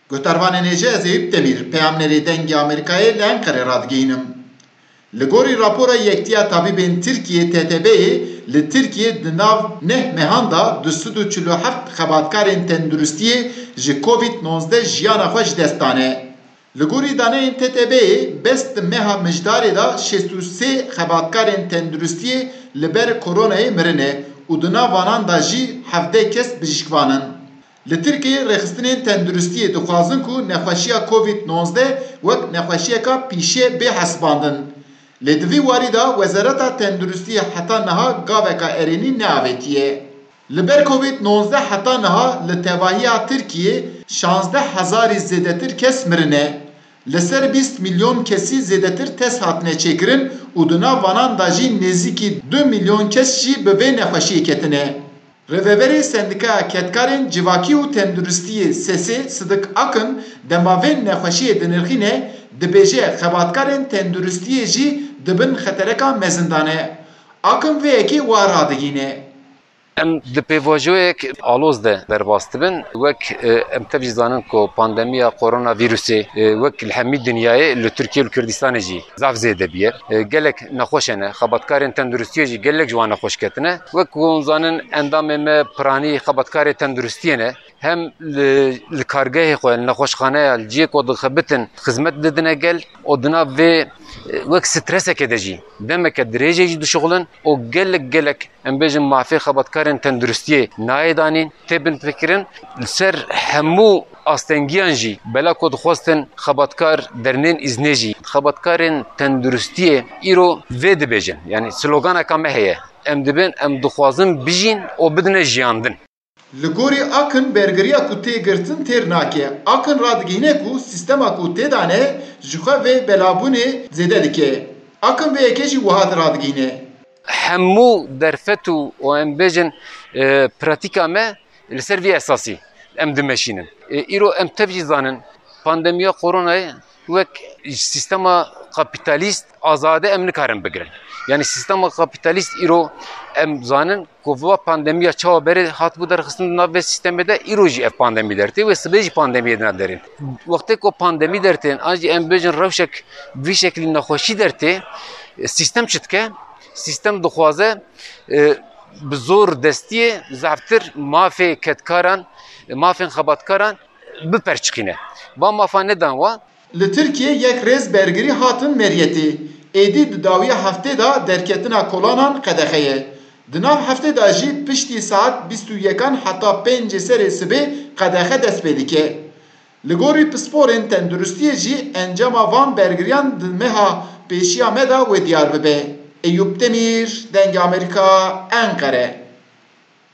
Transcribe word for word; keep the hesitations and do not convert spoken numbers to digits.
Gotarvanên êje ez Eyüp Demîr, peyamnerê dengê Amerîkayê li Enqereyê radihînim. Li gorî rapora Yektiya Tabîbên Tirkiyê T T B'yê li Tirkiye di nav neh mehan da du sed û çil û heft xebatkarên tenduristiyê ji Covid nonzdeh jiyana xwe ji dest dane. Li gorî daneyên T T B'yê best di meha mijdarê da şêst û sê xebatkarên tenduristiyê li ber koronayê mirine û di nav vanan da jî hevdeh kes bijîşkvanin. Li Tirkiye rêxistinên tenduristiyê dixwazin ku nexweşiya Covid nonzdeh wek nexweşiyeka pîşê bê hesibandin. Lê di vî warî da Wezareta Tenduristiyê heta niha gaveka erênî neavêtiye. Li ber Covid nonzdeh heta niha li tevahiya Tirkiyê şanzdeh hezarî zêdetir kes mirine. Li ser bîst milyon kesî zêdetir test hatine çêkirin û di nav vanan da jî nêzîkî du milyon kes jî bi vê nexweşiyê ketine. Rêveberê Sendikaya Ketkarên Civakî û Tenduristiyê Sesê Sıdık Akın dema vê nexweşiyê dinirxîne, dibêje xebatkarên tenduristiyê jî dibin xetereka mezindanê. Akın vê yekê wa radigîne. Em di pêvajoyek aloz de derbas dibin wek em tev jî zanin ku pandemiya koronavîrusê wek li hemî dinyayê li Tirkiye û Kurdistanê jî zav zêde biye. Gelek nexweş hene, xebatkarên tenduristiyê jî gelek ji wan nexweş ketine. Wek ku zanin endamê me piranî xebatkarê tenduristiyê ne hem li kargehê xwe li nexweşxaneya li ciyê ku dixebitin xizmet didine gel û di nav vê wek streseke de jî demeke dirêjê jî dişuxulin û gelek gelek em bêjin mafê xebatkarên tenduristiyê nayê danîn têbin fikirin li ser hemû astengiyan jî bela ku dixwastin xebatkar dernên îznê jî xebatkarên tenduristiyê îro vê dibêjin yani sloganeka me heye em dibin em dixwazin bijîn û bidine jiyandin. Li gorî Akın bergiriya ku tê girtin têr nake. Akın radigîne ku sîstema ku tê dane ji xwe vê belabûnê zêde dike. Akın vê yekê jî wiha radigîne. Hemû derfet û em bêjin pratîka me li ser vê esasî em dimeşînin. Îro em tev jî zanin pandemiya koronayê wek sîstema kapitalîst azade em nikarin bigirin. Yani sistema kapitalist îro em zanin ku va pandemiya çawa berê hatibû derxistin nav vê sistemê de îro jî ev pandemî dertê wê sibê jî pandemiyê dina derên. Wextê ku pandemî dertên an jî em bêjin rewşek vî şeklî nexweşî dertê sistem çi dike? Sistem dixwaze bi zor destiyê zeftir mafê ketkaran, mafên xebatkaran biperçixîne. Va mafa nedan wa? Li Tirkiye yek rêz bergirî hatin meriyetê. Êdî di dawiya heftê da derketina kolanan qedexeye. Di nav heftê da jî piştî saet bîst û yekan heta pêncê serê sibê qedexe dest pê dike. Li gorî pisporên tenduristiyê jî encama van bergiriyan di meha pêşiya me da wê diyar bibe. Eyüp Demîr, Dengê Amerîka, Enqere.